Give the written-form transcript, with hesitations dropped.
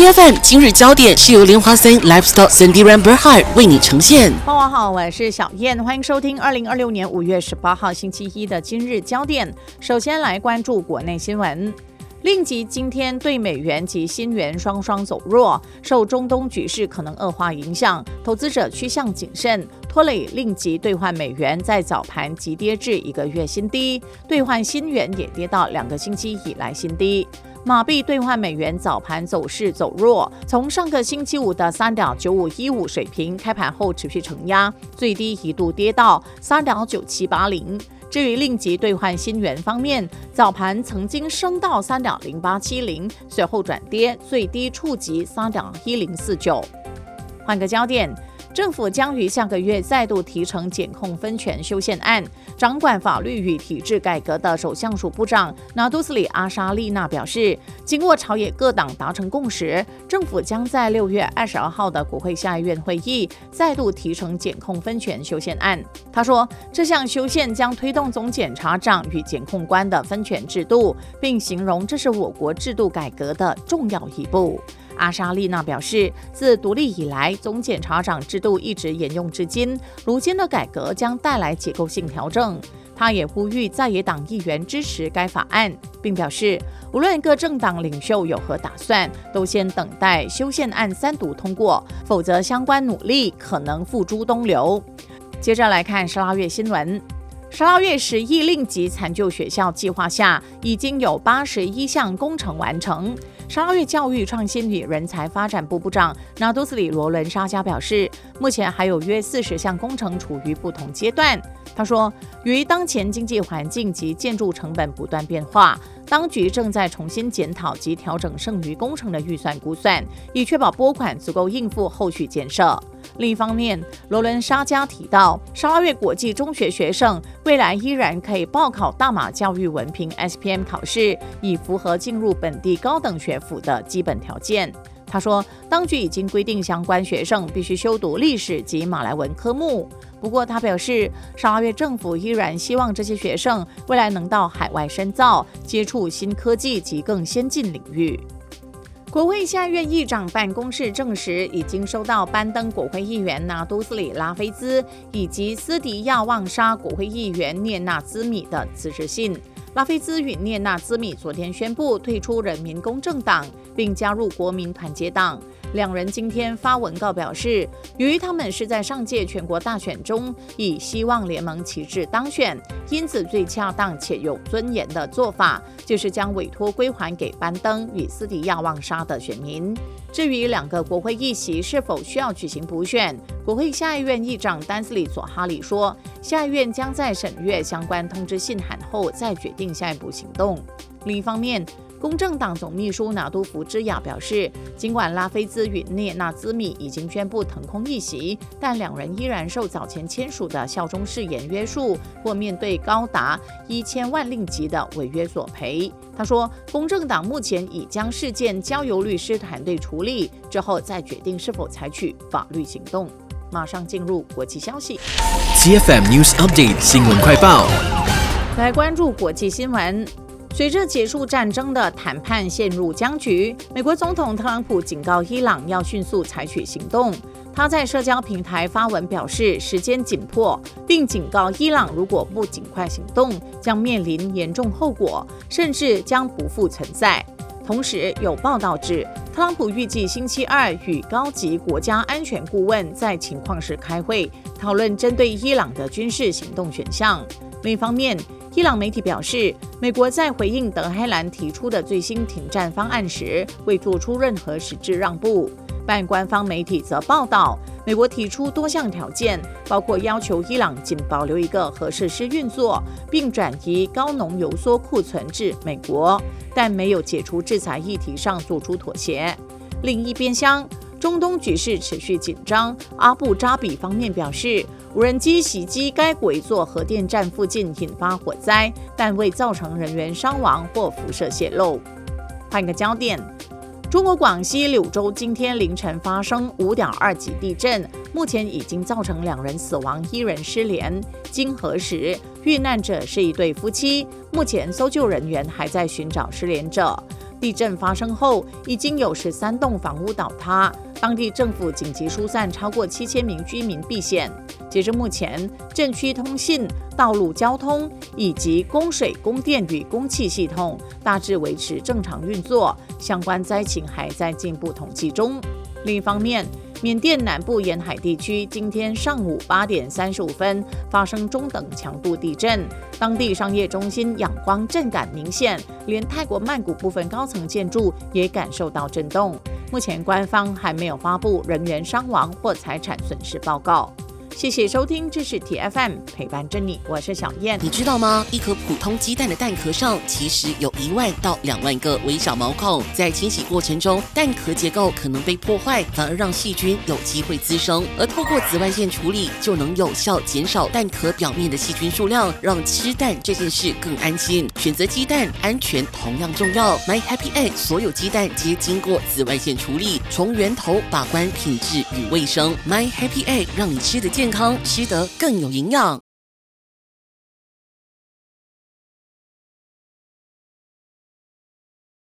GFM 今日焦点是由莲花森 Lifestyle Cindy Ramberhart 为你呈现。 傍晚好，我是小燕，欢迎收听2026年5月18号星期一的今日焦点。首先来关注国内新闻。令吉今天对美元及新元双双走弱，受中东局势可能恶化影响，投资者趋向谨慎，拖累令吉兑换美元在早盘急跌至1个月新低，兑换新元也跌到2个星期以来新低。马币兑换美元早盘走势走弱，从上个星期五的 3.9515 水平开盘后持续承压，最低一度跌到 3.9780。至于令吉兑换新元方面，早盘曾经升到 3.0870， 随后转跌，最低触及 3.1049。 换个焦点，政府将于下个月再度提呈检控分权修宪案。掌管法律与体制改革的首相署部长拿督斯里阿沙利娜表示，经过朝野各党达成共识，政府将在6月22号的国会下议院会议再度提呈检控分权修宪案。他说，这项修宪将推动总检察长与检控官的分权制度，并形容这是我国制度改革的重要一步。阿沙利娜表示，自独立以来，总检察长制度一直沿用至今，如今的改革将带来结构性调整。他也呼吁在野党议员支持该法案，并表示，无论各政党领袖有何打算，都先等待修宪案3读通过，否则相关努力可能付诸东流。接着来看12月新闻。12月10亿令吉残旧学校计划下，已经有81项工程完成。12月教育创新与人才发展部部长拿督斯里罗伦沙加表示，目前还有约40项工程处于不同阶段。他说，由于当前经济环境及建筑成本不断变化，当局正在重新检讨及调整剩余工程的预算估算，以确保拨款足够应付后续建设。另一方面，罗伦沙加提到，12月国际中学学生未来依然可以报考大马教育文凭 SPM 考试，以符合进入本地高等学府的基本条件。他说，当局已经规定相关学生必须修读历史及马来文科目。不过他表示，12月政府依然希望这些学生未来能到海外深造，接触新科技及更先进领域。国会下议院议长办公室证实，已经收到班登国会议员拿督斯里拉菲兹以及斯迪亚旺沙国会议员涅纳兹米的辞职信。拉菲兹与涅纳兹米昨天宣布退出人民公正党，并加入国民团结党。两人今天发文告表示，由于他们是在上届全国大选中以希望联盟旗帜当选，因此最恰当且有尊严的做法就是将委托归还给班登与斯迪亚旺沙的选民。至于2个国会议席是否需要举行补选，国会下议院议长丹斯里佐哈里说，下议院将在审阅相关通知信函后再决定下一步行动。另一方面，公正党总秘书拿督福之雅表示，尽管拉菲兹与涅纳兹米已经宣布腾空议席，但两人依然受早前签署的效忠誓言约束，或面对高达1000万令吉的违约索赔。他说，公正党目前已将事件交由律师团队处理，之后再决定是否采取法律行动。马上进入国际消息。 GFM News Update 新闻快报。 来关注国际新闻。随着结束战争的谈判陷入僵局，美国总统特朗普警告伊朗要迅速采取行动。他在社交平台发文表示时间紧迫，并警告伊朗如果不尽快行动，将面临严重后果，甚至将不复存在。同时有报道指，特朗普预计星期2与高级国家安全顾问在情况时开会，讨论针对伊朗的军事行动选项。另一方面，伊朗媒体表示，美国在回应德黑兰提出的最新停战方案时，未做出任何实质让步。但官方媒体则报道，美国提出多项条件，包括要求伊朗仅保留一个核设施运作，并转移高浓油缩库存至美国，但没有解除制裁议题上做出妥协。另一边厢，中东局势持续紧张，阿布扎比方面表示，无人机袭击该国一座核电站附近引发火灾，但未造成人员伤亡或辐射泄漏。换个焦点，中国广西柳州今天凌晨发生5.2级地震，目前已经造成2人死亡，1人失联。经核实，遇难者是一对夫妻，目前搜救人员还在寻找失联者。 地震发生后，已经有13栋房屋倒塌，当地政府紧急疏散超过7000名居民避险。截至目前，镇区通信、道路交通以及供水、供电与供气系统大致维持正常运作，相关灾情还在进一步统计中。另一方面，缅甸南部沿海地区今天上午8点35分发生中等强度地震，当地商业中心仰光震感明显，连泰国曼谷部分高层建筑也感受到震动。目前官方还没有发布人员伤亡或财产损失报告。谢谢收听，这是 TFM 陪伴着你，我是小燕。 你知道吗？一颗普通鸡蛋的蛋壳上其实有1万到2万个微小毛孔，在清洗过程中，蛋壳结构可能被破坏，反而让细菌有机会滋生。而透过紫外线处理，就能有效减少蛋壳表面的细菌数量，让吃蛋这件事更安心。选择鸡蛋，安全同样重要。My Happy Egg 所有鸡蛋皆经过紫外线处理，从源头把关品质与卫生。My Happy Egg 让你吃得健康，吃得更有营养。